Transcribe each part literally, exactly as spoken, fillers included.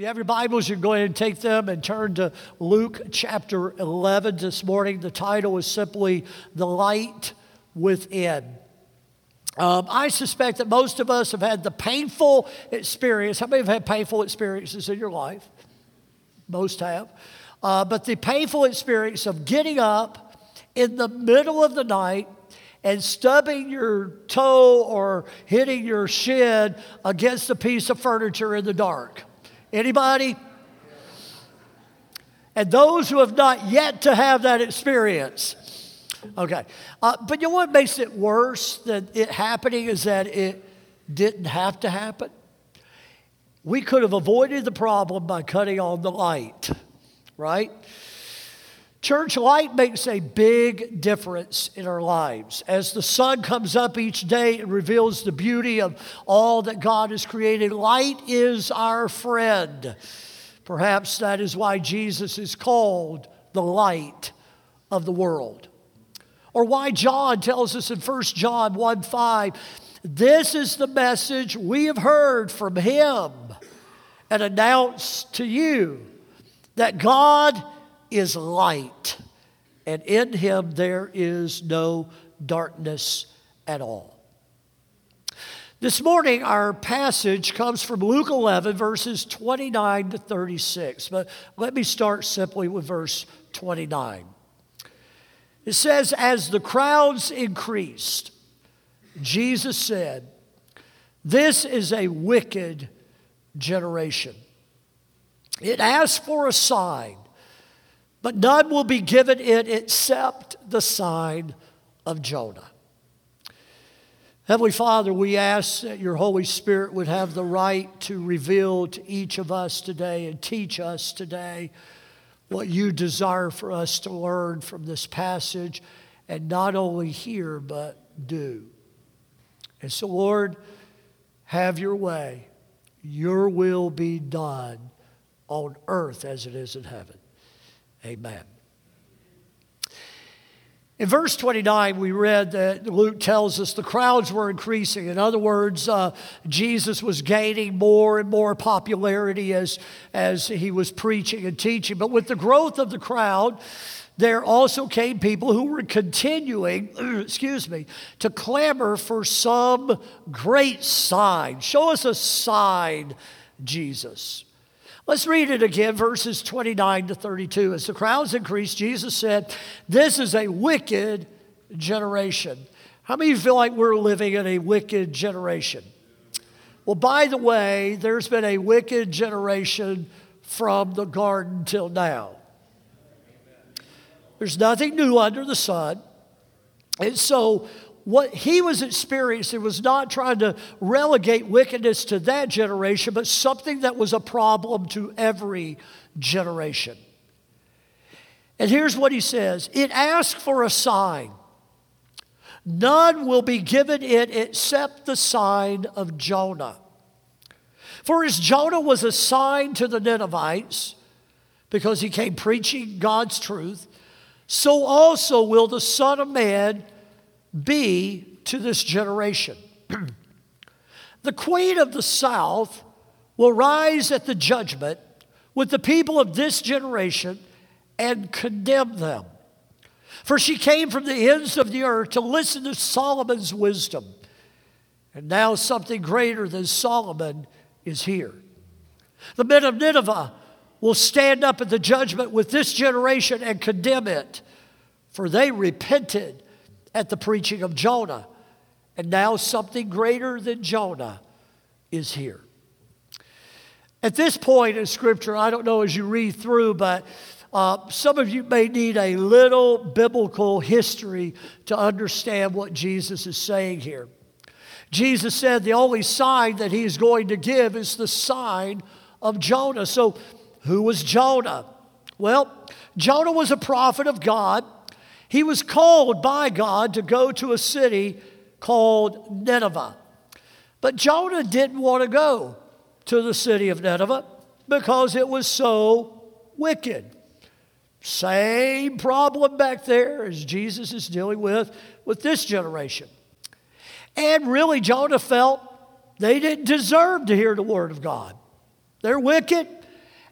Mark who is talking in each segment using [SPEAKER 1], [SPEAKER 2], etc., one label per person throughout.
[SPEAKER 1] you have your Bibles, you can go ahead and take them and turn to Luke chapter eleven this morning. The title is simply The Light Within. Um, I suspect that most of us have had the painful experience. How many have had painful experiences in your life? Most have. Uh, but the painful experience of getting up in the middle of the night and stubbing your toe or hitting your shin against a piece of furniture in the dark. Anybody? And those who have not yet to have that experience. Okay. Uh, but you know what makes it worse than it happening is that it didn't have to happen. We could have avoided the problem by cutting on the light, right? Church, light makes a big difference in our lives. As the sun comes up each day and reveals the beauty of all that God has created, light is our friend. Perhaps that is why Jesus is called the light of the world. Or why John tells us in First John one five, this is the message we have heard from him and announced to you, that God is light, and in him there is no darkness at all. This morning, our passage comes from Luke eleven, verses twenty-nine to thirty-six. But let me start simply with verse twenty-nine. It says, as the crowds increased, Jesus said, this is a wicked generation. It asks for a sign, but none will be given it except the sign of Jonah. Heavenly Father, we ask that your Holy Spirit would have the right to reveal to each of us today and teach us today what you desire for us to learn from this passage, and not only hear, but do. And so, Lord, have your way. Your will be done on earth as it is in heaven. Amen. In verse twenty-nine, we read that Luke tells us the crowds were increasing. In other words, uh, Jesus was gaining more and more popularity as, as he was preaching and teaching. But with the growth of the crowd, there also came people who were continuing, excuse me, to clamor for some great sign. Show us a sign, Jesus. Let's read it again, verses twenty-nine to thirty-two. As the crowds increased, Jesus said, this is a wicked generation. How many of you feel like we're living in a wicked generation? Well, by the way, there's been a wicked generation from the garden till now. There's nothing new under the sun. And so what he was experiencing was not trying to relegate wickedness to that generation, but something that was a problem to every generation. And here's what he says. It asks for a sign. None will be given it except the sign of Jonah. For as Jonah was a sign to the Ninevites, because he came preaching God's truth, so also will the Son of Man be to this generation. The queen of the south will rise at the judgment with the people of this generation and condemn them. For she came from the ends of the earth to listen to Solomon's wisdom. And now something greater than Solomon is here. The men of Nineveh will stand up at the judgment with this generation and condemn it. For they repented at the preaching of Jonah, and now something greater than Jonah is here. At this point in Scripture, I don't know as you read through, but uh, some of you may need a little biblical history to understand what Jesus is saying here. Jesus said the only sign that he is going to give is the sign of Jonah. So who was Jonah? Well, Jonah was a prophet of God. He was called by God to go to a city called Nineveh. But Jonah didn't want to go to the city of Nineveh because it was so wicked. Same problem back there as Jesus is dealing with with this generation. And really, Jonah felt they didn't deserve to hear the word of God. They're wicked.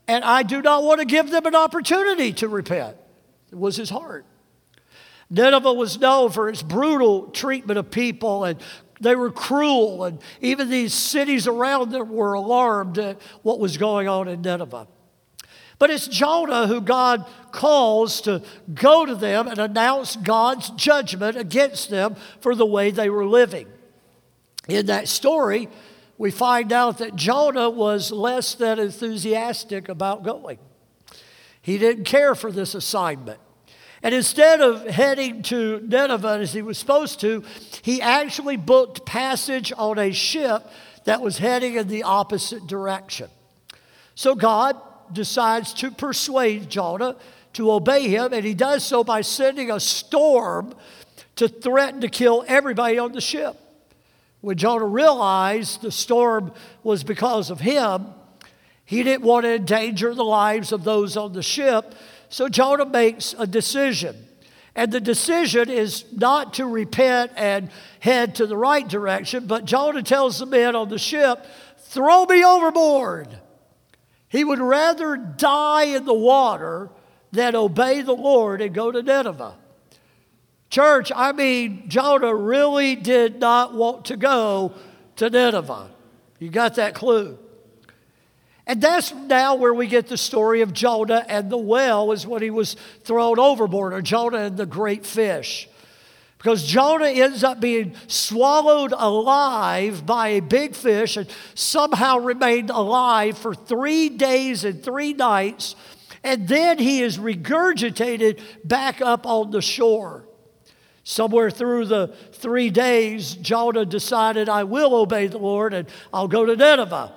[SPEAKER 1] and I do not want to give them an opportunity to repent. It was his heart. Nineveh was known for its brutal treatment of people, and they were cruel, and even these cities around them were alarmed at what was going on in Nineveh. But it's Jonah who God calls to go to them and announce God's judgment against them for the way they were living. In that story, we find out that Jonah was less than enthusiastic about going. He didn't care for this assignment. And instead of heading to Nineveh as he was supposed to, he actually booked passage on a ship that was heading in the opposite direction. So God decides to persuade Jonah to obey him, and he does so by sending a storm to threaten to kill everybody on the ship. When Jonah realized the storm was because of him, he didn't want to endanger the lives of those on the ship, so Jonah makes a decision. And the decision is not to repent and head to the right direction, but Jonah tells the men on the ship, "Throw me overboard." He would rather die in the water than obey the Lord and go to Nineveh. Church, I mean, Jonah really did not want to go to Nineveh. You got that clue? And that's now where we get the story of Jonah and the well, is when he was thrown overboard, or Jonah and the great fish. Because Jonah ends up being swallowed alive by a big fish and somehow remained alive for three days and three nights. And then he is regurgitated back up on the shore. Somewhere through the three days, Jonah decided, I will obey the Lord and I'll go to Nineveh.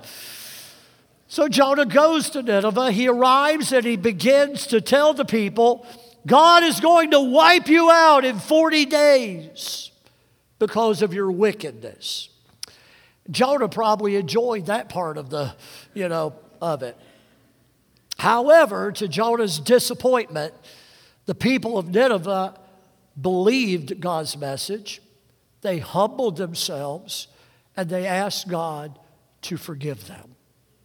[SPEAKER 1] So Jonah goes to Nineveh. He arrives and he begins to tell the people, God is going to wipe you out in forty days because of your wickedness. Jonah probably enjoyed that part of the, you know, of it. However, to Jonah's disappointment, the people of Nineveh believed God's message. They humbled themselves and they asked God to forgive them.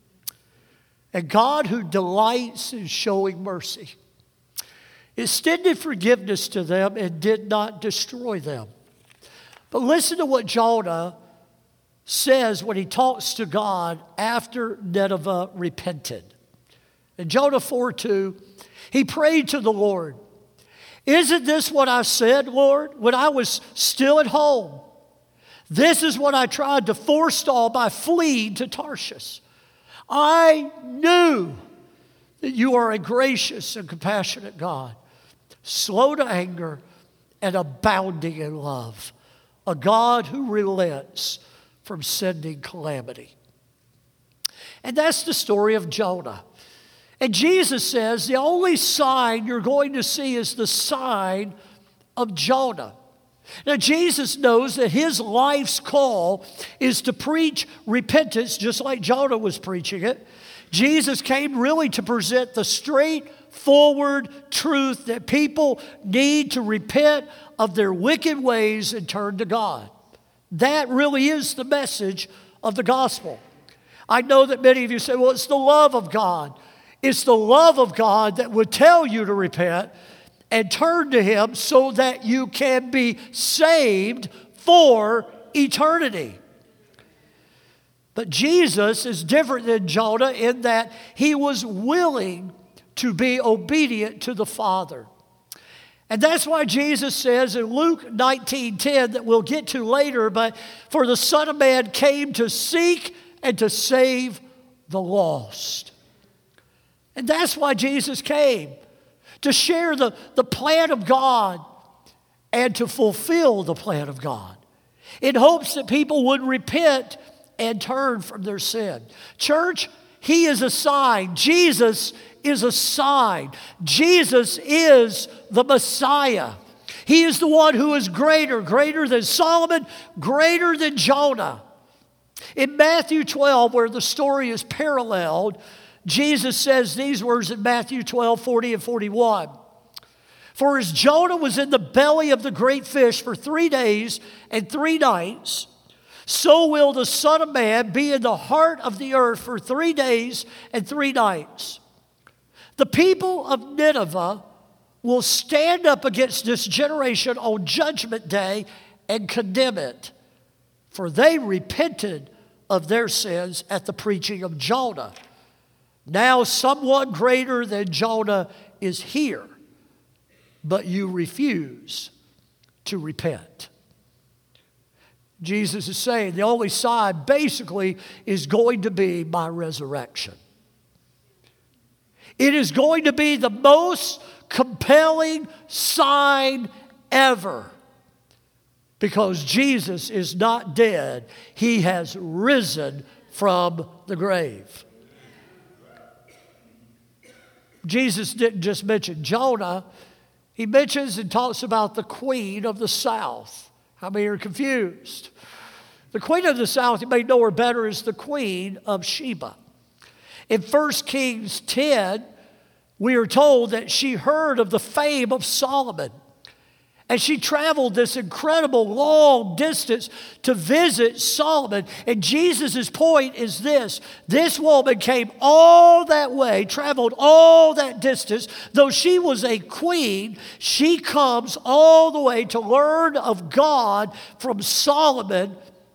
[SPEAKER 1] And God, who delights in showing mercy, extended forgiveness to them and did not destroy them. But listen to what Jonah says when he talks to God after Nineveh repented. In Jonah four two, he prayed to the Lord, isn't this what I said, Lord, when I was still at home? This is what I tried to forestall by fleeing to Tarshish. I knew that you are a gracious and compassionate God, slow to anger and abounding in love, a God who relents from sending calamity. And that's the story of Jonah. And Jesus says the only sign you're going to see is the sign of Jonah. Now, Jesus knows that his life's call is to preach repentance, just like Jonah was preaching it. Jesus came really to present the straightforward truth that people need to repent of their wicked ways and turn to God. That really is the message of the gospel. I know that many of you say, well, it's the love of God. It's the love of God that would tell you to repent and turn to Him so that you can be saved for eternity. But Jesus is different than Jonah in that He was willing to be obedient to the Father. And that's why Jesus says in Luke nineteen ten, that we'll get to later, but for the Son of Man came to seek and to save the lost. And that's why Jesus came, to share the, the plan of God and to fulfill the plan of God, in hopes that people would repent and turn from their sin. Church, He is a sign. Jesus is a sign. Jesus is the Messiah. He is the one who is greater, greater than Solomon, greater than Jonah. In Matthew twelve, where the story is paralleled, Jesus says these words in Matthew twelve, forty and forty-one. For as Jonah was in the belly of the great fish for three days and three nights, so will the Son of Man be in the heart of the earth for three days and three nights. The people of Nineveh will stand up against this generation on Judgment Day and condemn it, for they repented of their sins at the preaching of Jonah. Now someone greater than Jonah is here, but you refuse to repent. Jesus is saying the only sign basically is going to be my resurrection. It is going to be the most compelling sign ever, because Jesus is not dead. He has risen from the grave. Jesus didn't just mention Jonah. He mentions and talks about the queen of the south. How many are confused? The queen of the south, you may know her better, is the queen of Sheba. In First Kings ten, we are told that she heard of the fame of Solomon. And she traveled this incredible long distance to visit Solomon. And Jesus' point is this: this woman came all that way, traveled all that distance. Though she was a queen, she comes all the way to learn of God from Solomon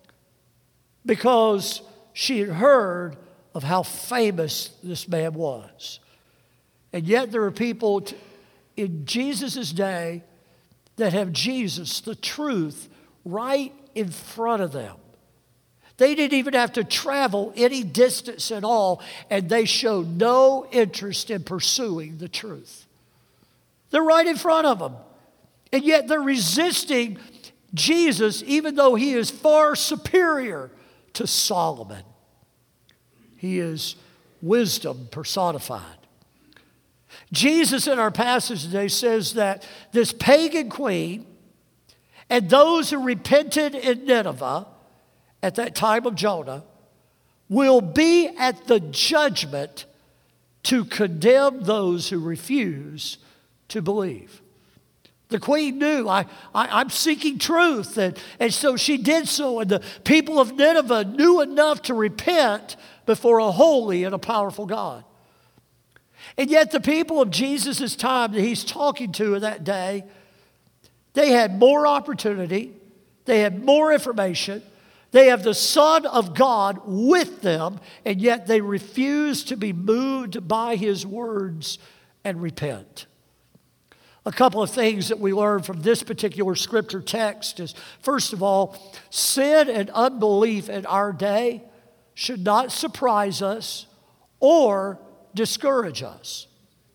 [SPEAKER 1] because she had heard of how famous this man was. And yet there are people t- in Jesus' day that have Jesus, the truth, right in front of them. They didn't even have to travel any distance at all, and they show no interest in pursuing the truth. They're right in front of them, and yet they're resisting Jesus, even though he is far superior to Solomon. He is wisdom personified. Jesus in our passage today says that this pagan queen and those who repented in Nineveh at that time of Jonah will be at the judgment to condemn those who refuse to believe. The queen knew, I, I, I'm seeking truth, and, and so she did so, and the people of Nineveh knew enough to repent before a holy and a powerful God. And yet the people of Jesus' time that he's talking to in that day, they had more opportunity, they had more information, they have the Son of God with them, and yet they refuse to be moved by his words and repent. A couple of things that we learn from this particular scripture text is, first of all, sin and unbelief in our day should not surprise us or discourage us.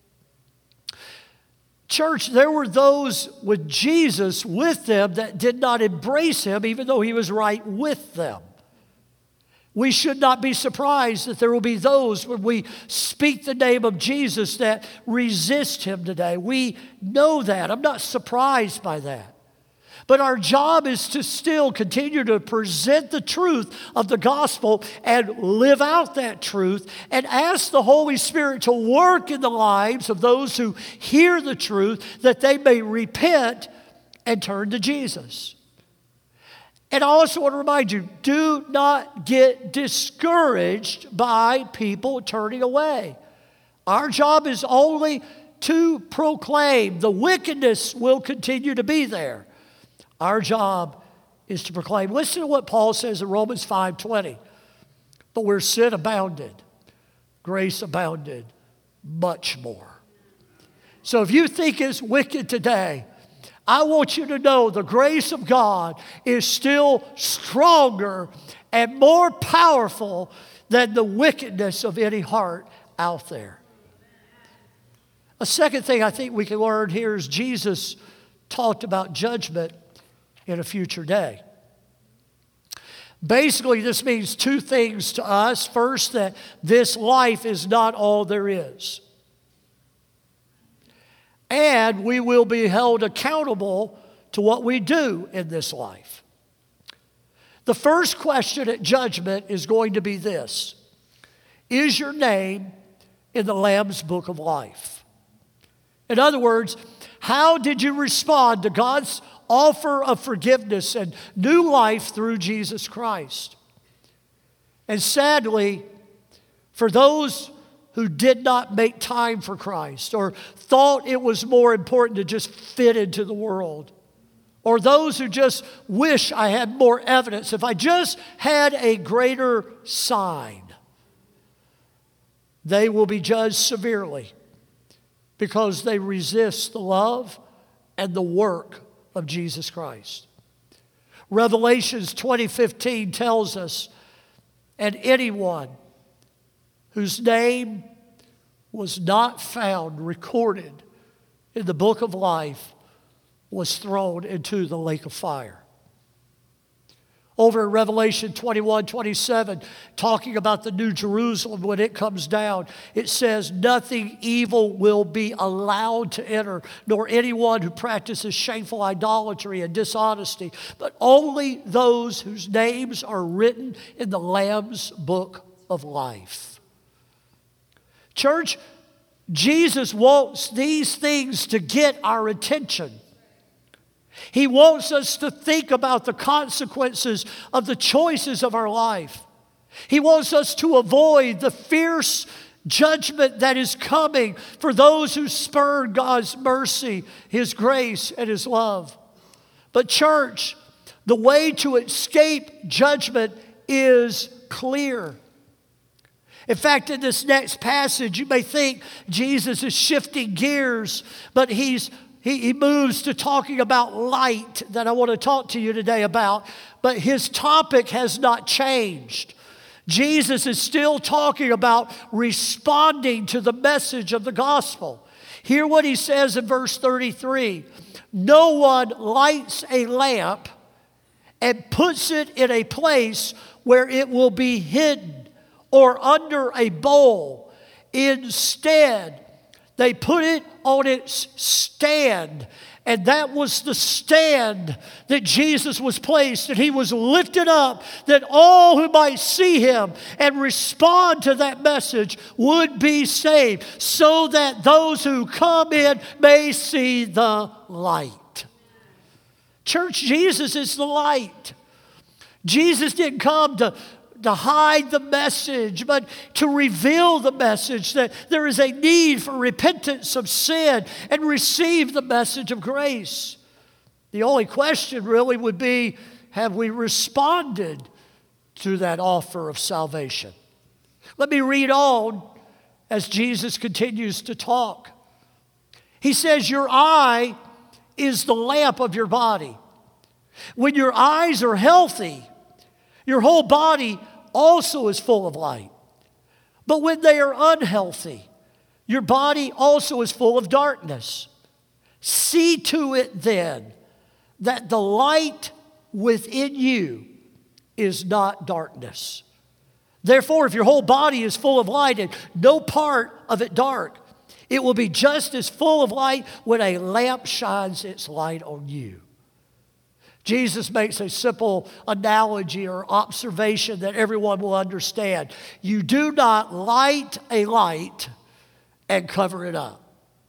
[SPEAKER 1] Church, there were those with Jesus with them that did not embrace him, even though he was right with them. We should not be surprised that there will be those when we speak the name of Jesus that resist him today. We know that. I'm not surprised by that. But our job is to still continue to present the truth of the gospel and live out that truth and ask the Holy Spirit to work in the lives of those who hear the truth that they may repent and turn to Jesus. And I also want to remind you, do not get discouraged by people turning away. Our job is only to proclaim. The wickedness will continue to be there. Our job is to proclaim. Listen to what Paul says in Romans five twenty. But where sin abounded, grace abounded much more. So if you think it's wicked today, I want you to know the grace of God is still stronger and more powerful than the wickedness of any heart out there. A second thing I think we can learn here is Jesus talked about judgment in a future day. Basically, this means two things to us. First, that this life is not all there is. And we will be held accountable to what we do in this life. The first question at judgment is going to be this: is your name in the Lamb's Book of Life? In other words, how did you respond to God's offer of forgiveness and new life through Jesus Christ? And sadly, for those who did not make time for Christ or thought it was more important to just fit into the world. Or those who just wish I had more evidence. If I just had a greater sign, they will be judged severely because they resist the love and the work of Jesus Christ. Revelations twenty fifteen tells us, and anyone whose name was not found recorded in the book of life was thrown into the lake of fire. Over in Revelation twenty-one, twenty-seven, talking about the New Jerusalem when it comes down, it says, nothing evil will be allowed to enter, nor anyone who practices shameful idolatry and dishonesty, but only those whose names are written in the Lamb's book of life. Church, Jesus wants these things to get our attention. He wants us to think about the consequences of the choices of our life. He wants us to avoid the fierce judgment that is coming for those who spurn God's mercy, His grace, and His love. But church, the way to escape judgment is clear. In fact, in this next passage, you may think Jesus is shifting gears, but he's He, he moves to talking about light that I want to talk to you today about, but his topic has not changed. Jesus is still talking about responding to the message of the gospel. Hear what he says in verse thirty-three. No one lights a lamp and puts it in a place where it will be hidden or under a bowl. Instead, they put it on its stand, and that was the stand that Jesus was placed, and he was lifted up that all who might see him and respond to that message would be saved, so that those who come in may see the light. Church, Jesus is the light. Jesus didn't come to to hide the message, but to reveal the message that there is a need for repentance of sin and receive the message of grace. The only question really would be, have we responded to that offer of salvation? Let me read on as Jesus continues to talk. He says, your eye is the lamp of your body. When your eyes are healthy, your whole body also is full of light. But when they are unhealthy, your body also is full of darkness. See to it then that the light within you is not darkness. Therefore, if your whole body is full of light and no part of it dark, it will be just as full of light when a lamp shines its light on you. Jesus makes a simple analogy or observation that everyone will understand. You do not light a light and cover it up.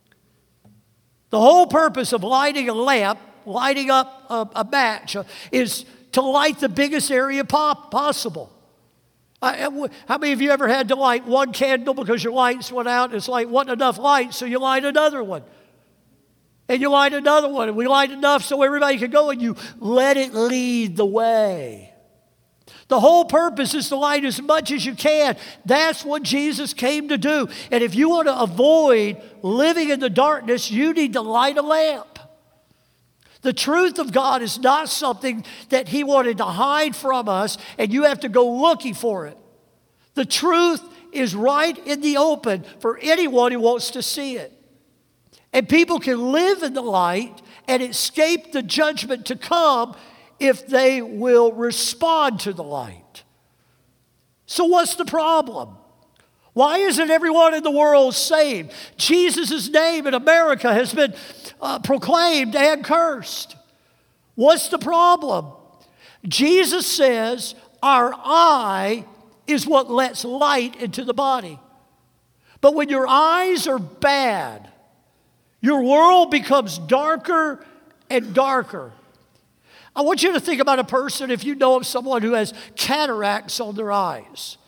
[SPEAKER 1] The whole purpose of lighting a lamp, lighting up a, a match, uh, is to light the biggest area pop possible. Uh, how many of you ever had to light one candle because your lights went out? It's like, wasn't enough light, so you light another one. And you light another one, and we light enough so everybody can go, and you let it lead the way. The whole purpose is to light as much as you can. That's what Jesus came to do. And if you want to avoid living in the darkness, you need to light a lamp. The truth of God is not something that He wanted to hide from us, and you have to go looking for it. The truth is right in the open for anyone who wants to see it. And people can live in the light and escape the judgment to come if they will respond to the light. So what's the problem? Why isn't everyone in the world saved? Jesus' name in America has been uh, proclaimed and cursed. What's the problem? Jesus says our eye is what lets light into the body. But when your eyes are bad, your world becomes darker and darker. I want you to think about a person, if you know of someone who has cataracts on their eyes.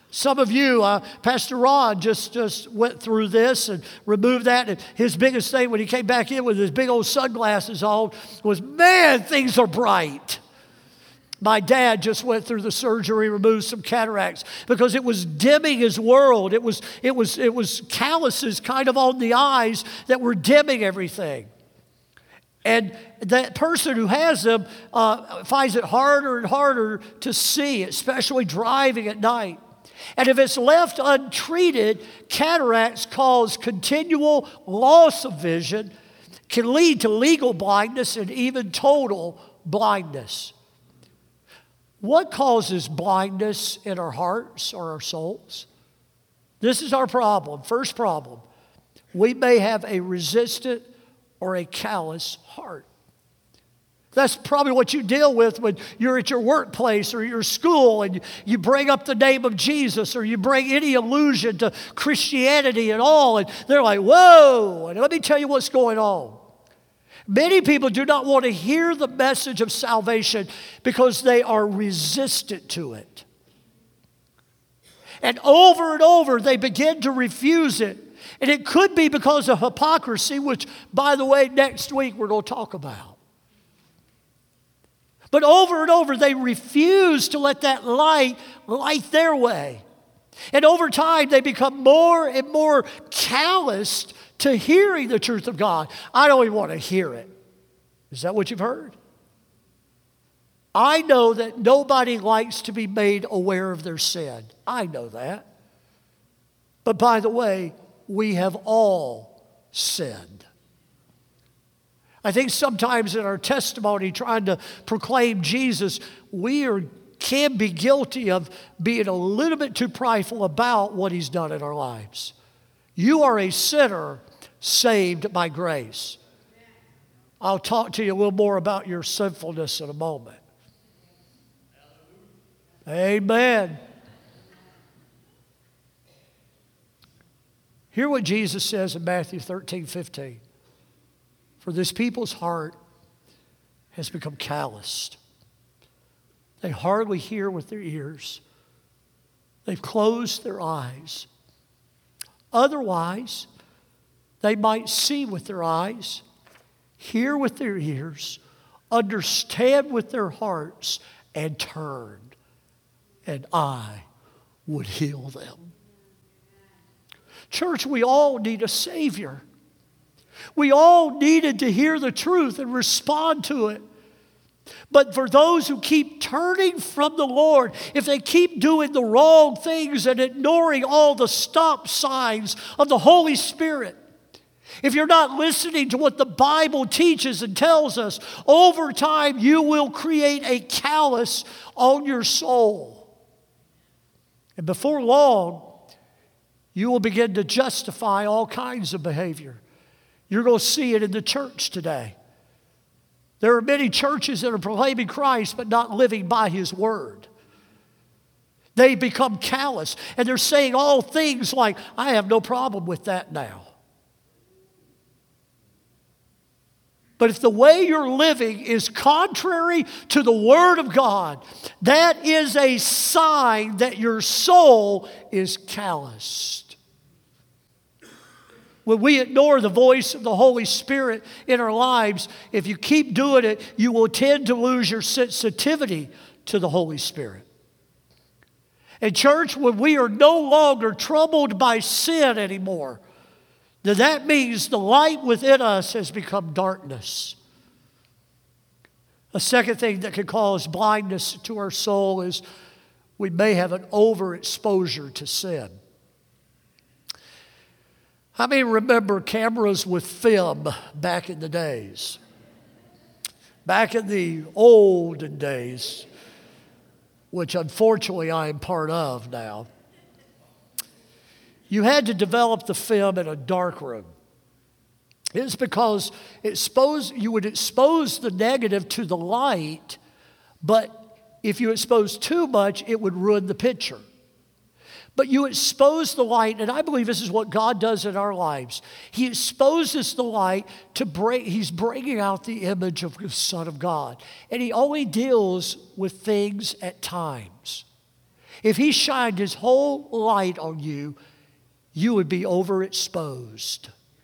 [SPEAKER 1] Some of you, uh, Pastor Ron just, just went through this and removed that. And his biggest thing when he came back in with his big old sunglasses on was, man, things are bright. My dad just went through the surgery, removed some cataracts because it was dimming his world. It was, it was, it was calluses kind of on the eyes that were dimming everything. And that person who has them uh, finds it harder and harder to see, especially driving at night. And if it's left untreated, cataracts cause continual loss of vision, can lead to legal blindness and even total blindness. What causes blindness in our hearts or our souls? This is our problem. First problem, we may have a resistant or a callous heart. That's probably what you deal with when you're at your workplace or your school and you bring up the name of Jesus or you bring any allusion to Christianity at all, and they're like, whoa, and let me tell you what's going on. Many people do not want to hear the message of salvation because they are resistant to it. And over and over, they begin to refuse it. And it could be because of hypocrisy, which, by the way, next week we're going to talk about. But over and over, they refuse to let that light light their way. And over time, they become more and more calloused to hearing the truth of God. I don't even want to hear it. Is that what you've heard? I know that nobody likes to be made aware of their sin. I know that. But by the way, we have all sinned. I think sometimes in our testimony, trying to proclaim Jesus, we are, can be guilty of being a little bit too prideful about what He's done in our lives. You are a sinner saved by grace. I'll talk to you a little more about your sinfulness in a moment. Amen. Hear what Jesus says in Matthew thirteen fifteen. For this people's heart has become calloused. They hardly hear with their ears. They've closed their eyes. Otherwise, they might see with their eyes, hear with their ears, understand with their hearts, and turn, and I would heal them. Church, we all need a Savior. We all needed to hear the truth and respond to it. But for those who keep turning from the Lord, if they keep doing the wrong things and ignoring all the stop signs of the Holy Spirit, if you're not listening to what the Bible teaches and tells us, over time you will create a callous on your soul. And before long, you will begin to justify all kinds of behavior. You're going to see it in the church today. There are many churches that are proclaiming Christ but not living by His word. They become callous and they're saying all things like, I have no problem with that now. But if the way you're living is contrary to the Word of God, that is a sign that your soul is calloused. When we ignore the voice of the Holy Spirit in our lives, if you keep doing it, you will tend to lose your sensitivity to the Holy Spirit. And church, when we are no longer troubled by sin anymore, then that means the light within us has become darkness. A second thing that can cause blindness to our soul is we may have an overexposure to sin. How many remember cameras with film back in the days? Back in the olden days, which unfortunately I am part of now, you had to develop the film in a dark room. It's because expose, you would expose the negative to the light, but if you expose too much, it would ruin the picture. But you expose the light, and I believe this is what God does in our lives. He exposes the light to bring, He's bringing out the image of the Son of God. And He only deals with things at times. If he shined his whole light on you, you would be overexposed.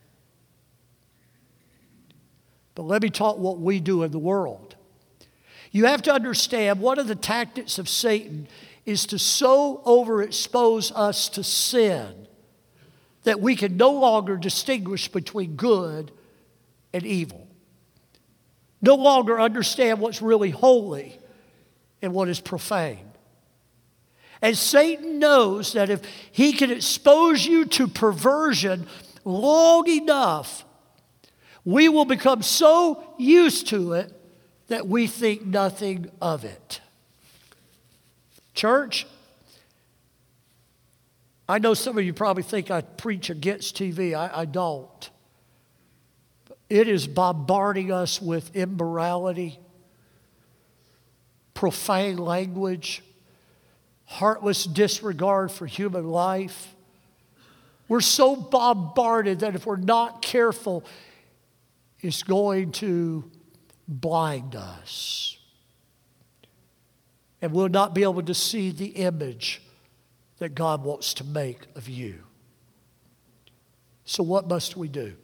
[SPEAKER 1] But let me talk what we do in the world. You have to understand one of the tactics of Satan is to so overexpose us to sin that we can no longer distinguish between good and evil. No longer understand what's really holy and what is profane. And Satan knows that if he can expose you to perversion long enough, we will become so used to it that we think nothing of it. Church, I know some of you probably think I preach against T V. I, I don't. It is bombarding us with immorality, profane language, heartless disregard for human life. We're so bombarded that if we're not careful, it's going to blind us. And we'll not be able to see the image that God wants to make of you. So what must we do?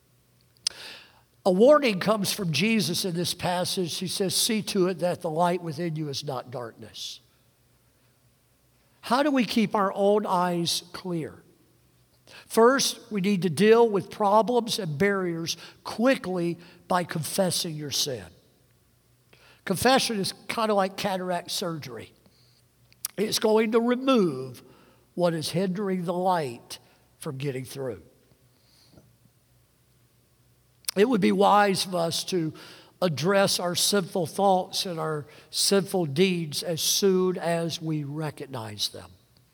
[SPEAKER 1] A warning comes from Jesus in this passage. He says, see to it that the light within you is not darkness. How do we keep our own eyes clear? First, we need to deal with problems and barriers quickly by confessing your sin. Confession is kind of like cataract surgery. It's going to remove what is hindering the light from getting through. It would be wise of us to address our sinful thoughts and our sinful deeds as soon as we recognize them.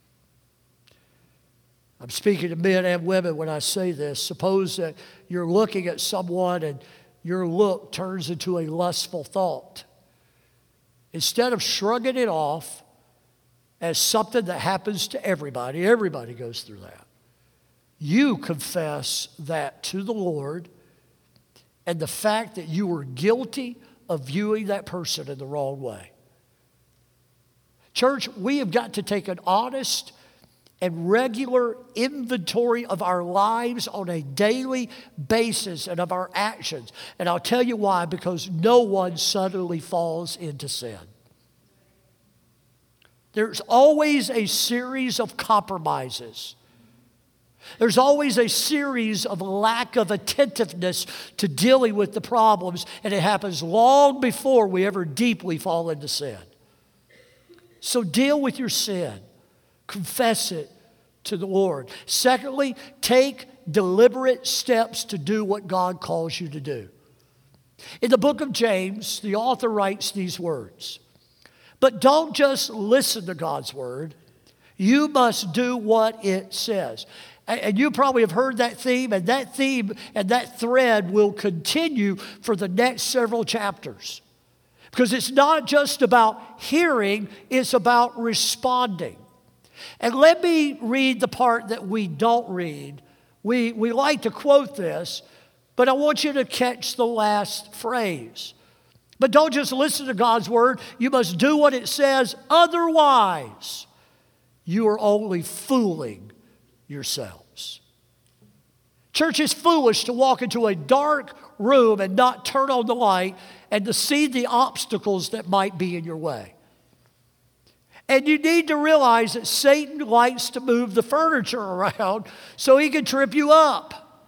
[SPEAKER 1] I'm speaking to men and women when I say this. Suppose that you're looking at someone and your look turns into a lustful thought. Instead of shrugging it off as something that happens to everybody, everybody goes through that, you confess that to the Lord and the fact that you were guilty of viewing that person in the wrong way. Church, we have got to take an honest and regular inventory of our lives on a daily basis and of our actions. And I'll tell you why, because no one suddenly falls into sin. There's always a series of compromises. There's always a series of lack of attentiveness to dealing with the problems, and it happens long before we ever deeply fall into sin. So deal with your sin. Confess it to the Lord. Secondly, take deliberate steps to do what God calls you to do. In the book of James, the author writes these words, but don't just listen to God's word. You must do what it says. And you probably have heard that theme, and that theme and that thread will continue for the next several chapters. Because it's not just about hearing, it's about responding. And let me read the part that we don't read. We, we like to quote this, but I want you to catch the last phrase. But don't just listen to God's word. You must do what it says. Otherwise, you are only fooling yourselves. Church, is foolish to walk into a dark room and not turn on the light and to see the obstacles that might be in your way. And you need to realize that Satan likes to move the furniture around so he can trip you up.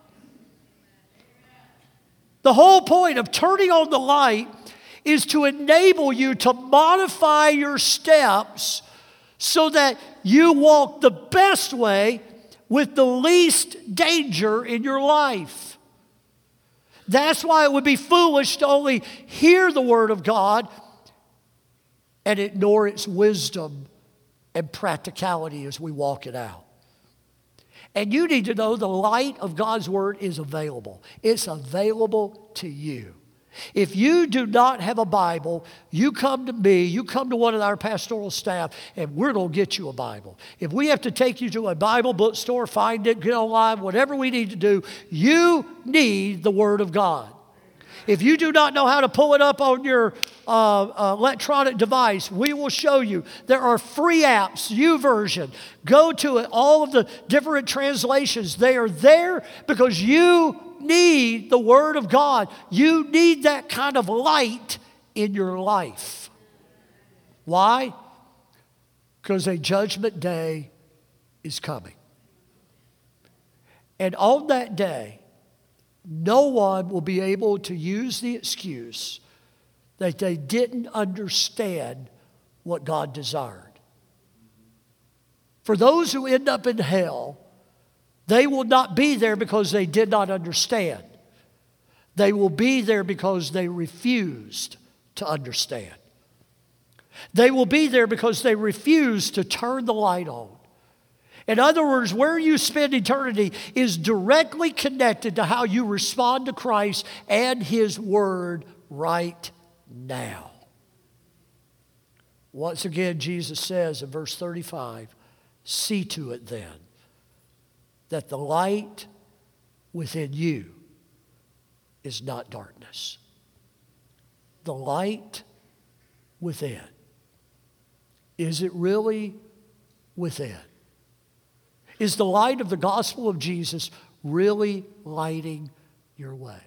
[SPEAKER 1] The whole point of turning on the light is to enable you to modify your steps so that you walk the best way with the least danger in your life. That's why it would be foolish to only hear the word of God and ignore its wisdom and practicality as we walk it out. And you need to know the light of God's word is available. It's available to you. If you do not have a Bible, you come to me, you come to one of our pastoral staff, and we're going to get you a Bible. If we have to take you to a Bible bookstore, find it, get online, whatever we need to do, you need the Word of God. If you do not know how to pull it up on your uh, uh, electronic device, we will show you. There are free apps, YouVersion. Go to it, all of the different translations. They are there because you need the Word of God. You need that kind of light in your life. Why? Because a judgment day is coming. And on that day, no one will be able to use the excuse that they didn't understand what God desired. For those who end up in hell, they will not be there because they did not understand. They will be there because they refused to understand. They will be there because they refused to turn the light on. In other words, where you spend eternity is directly connected to how you respond to Christ and His Word right now. Once again, Jesus says in verse thirty-five, see to it then that the light within you is not darkness. The light within. Is it really within? Is the light of the gospel of Jesus really lighting your way?